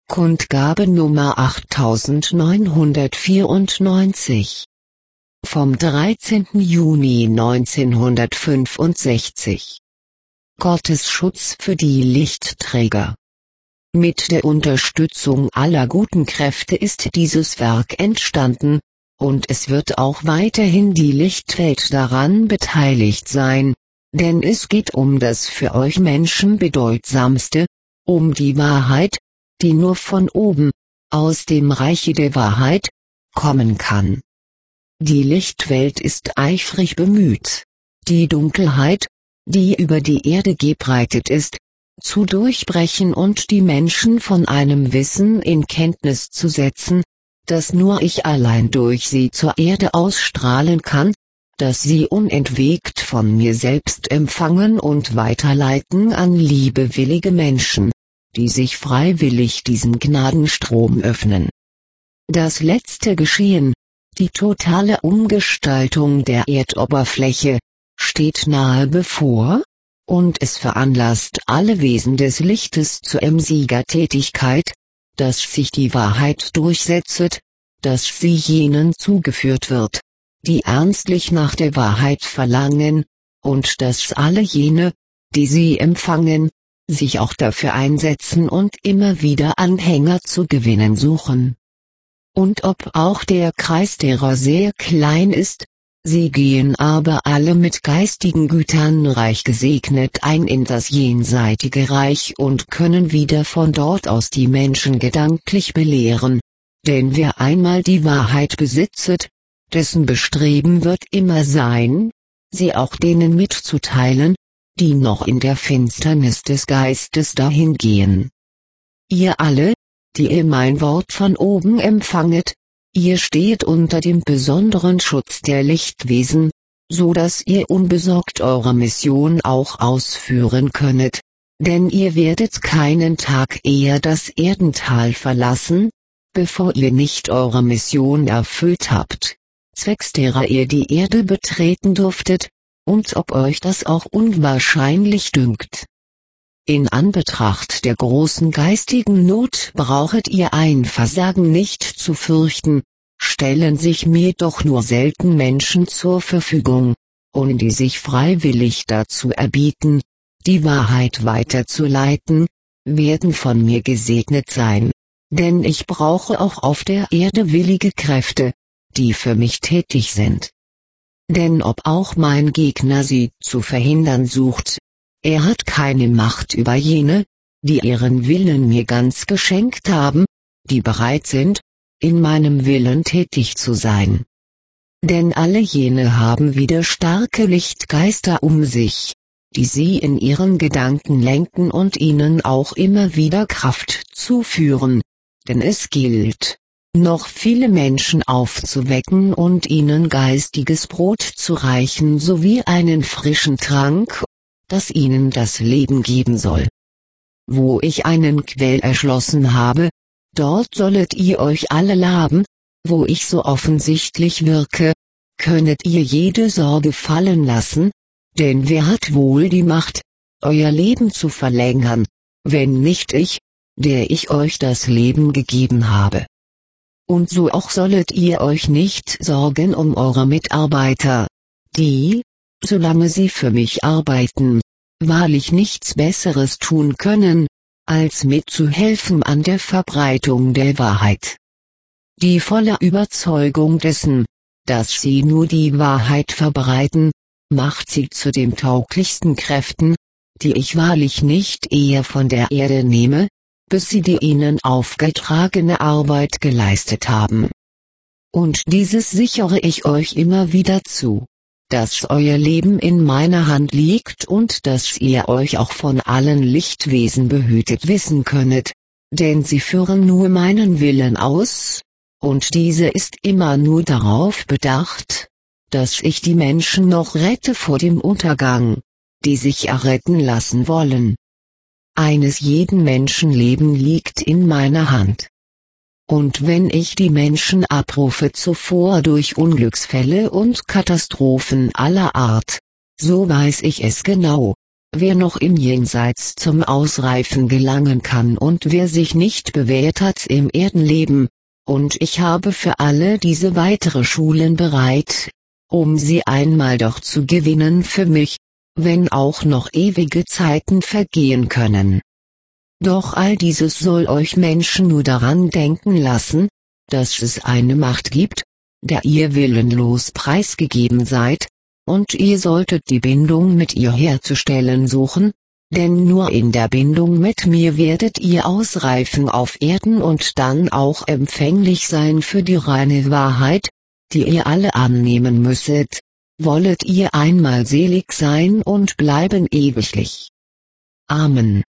Kundgabe Nummer 8994 vom 13. Juni 1965. Gottes Schutz für die Lichtträger. Mit der Unterstützung aller guten Kräfte ist dieses Werk entstanden, und es wird auch weiterhin die Lichtwelt daran beteiligt sein, denn es geht um das für euch Menschen bedeutsamste, um die Wahrheit, die nur von oben, aus dem Reiche der Wahrheit, kommen kann. Die Lichtwelt ist eifrig bemüht, die Dunkelheit, die über die Erde gebreitet ist, zu durchbrechen und die Menschen von einem Wissen in Kenntnis zu setzen, das nur ich allein durch sie zur Erde ausstrahlen kann, das sie unentwegt von mir selbst empfangen und weiterleiten an liebewillige Menschen, die sich freiwillig diesem Gnadenstrom öffnen. Das letzte Geschehen, die totale Umgestaltung der Erdoberfläche, steht nahe bevor, und es veranlasst alle Wesen des Lichtes zur Siegertätigkeit, dass sich die Wahrheit durchsetzt, dass sie jenen zugeführt wird, die ernstlich nach der Wahrheit verlangen, und dass alle jene, die sie empfangen, sich auch dafür einsetzen und immer wieder Anhänger zu gewinnen suchen. Und ob auch der Kreis derer sehr klein ist, sie gehen aber alle mit geistigen Gütern reich gesegnet ein in das jenseitige Reich und können wieder von dort aus die Menschen gedanklich belehren, denn wer einmal die Wahrheit besitzet, dessen Bestreben wird immer sein, sie auch denen mitzuteilen, die noch in der Finsternis des Geistes dahingehen. Ihr alle, die ihr mein Wort von oben empfanget, ihr steht unter dem besonderen Schutz der Lichtwesen, so dass ihr unbesorgt eure Mission auch ausführen könnet, denn ihr werdet keinen Tag eher das Erdental verlassen, bevor ihr nicht eure Mission erfüllt habt, zwecks derer ihr die Erde betreten durftet, und ob euch das auch unwahrscheinlich dünkt. In Anbetracht der großen geistigen Not brauchet ihr ein Versagen nicht zu fürchten, stellen sich mir doch nur selten Menschen zur Verfügung, und die sich freiwillig dazu erbieten, die Wahrheit weiterzuleiten, werden von mir gesegnet sein, denn ich brauche auch auf der Erde willige Kräfte, die für mich tätig sind. Denn ob auch mein Gegner sie zu verhindern sucht, er hat keine Macht über jene, die ihren Willen mir ganz geschenkt haben, die bereit sind, in meinem Willen tätig zu sein. Denn alle jene haben wieder starke Lichtgeister um sich, die sie in ihren Gedanken lenken und ihnen auch immer wieder Kraft zuführen, denn es gilt, noch viele Menschen aufzuwecken und ihnen geistiges Brot zu reichen sowie einen frischen Trank, das ihnen das Leben geben soll. Wo ich einen Quell erschlossen habe, dort sollet ihr euch alle laben, wo ich so offensichtlich wirke, könnet ihr jede Sorge fallen lassen, denn wer hat wohl die Macht, euer Leben zu verlängern, wenn nicht ich, der ich euch das Leben gegeben habe. Und so auch sollet ihr euch nicht sorgen um eure Mitarbeiter, die, solange sie für mich arbeiten, wahrlich nichts Besseres tun können, als mitzuhelfen an der Verbreitung der Wahrheit. Die volle Überzeugung dessen, dass sie nur die Wahrheit verbreiten, macht sie zu den tauglichsten Kräften, die ich wahrlich nicht eher von der Erde nehme, bis sie die ihnen aufgetragene Arbeit geleistet haben. Und dieses sichere ich euch immer wieder zu, dass euer Leben in meiner Hand liegt und dass ihr euch auch von allen Lichtwesen behütet wissen könnet, denn sie führen nur meinen Willen aus, und diese ist immer nur darauf bedacht, dass ich die Menschen noch rette vor dem Untergang, die sich erretten lassen wollen. Eines jeden Menschenleben liegt in meiner Hand. Und wenn ich die Menschen abrufe zuvor durch Unglücksfälle und Katastrophen aller Art, so weiß ich es genau, wer noch im Jenseits zum Ausreifen gelangen kann und wer sich nicht bewährt hat im Erdenleben, und ich habe für alle diese weitere Schulen bereit, um sie einmal doch zu gewinnen für mich, wenn auch noch ewige Zeiten vergehen können. Doch all dieses soll euch Menschen nur daran denken lassen, dass es eine Macht gibt, der ihr willenlos preisgegeben seid, und ihr solltet die Bindung mit ihr herzustellen suchen, denn nur in der Bindung mit mir werdet ihr ausreifen auf Erden und dann auch empfänglich sein für die reine Wahrheit, die ihr alle annehmen müsset, wollet ihr einmal selig sein und bleiben ewiglich. Amen.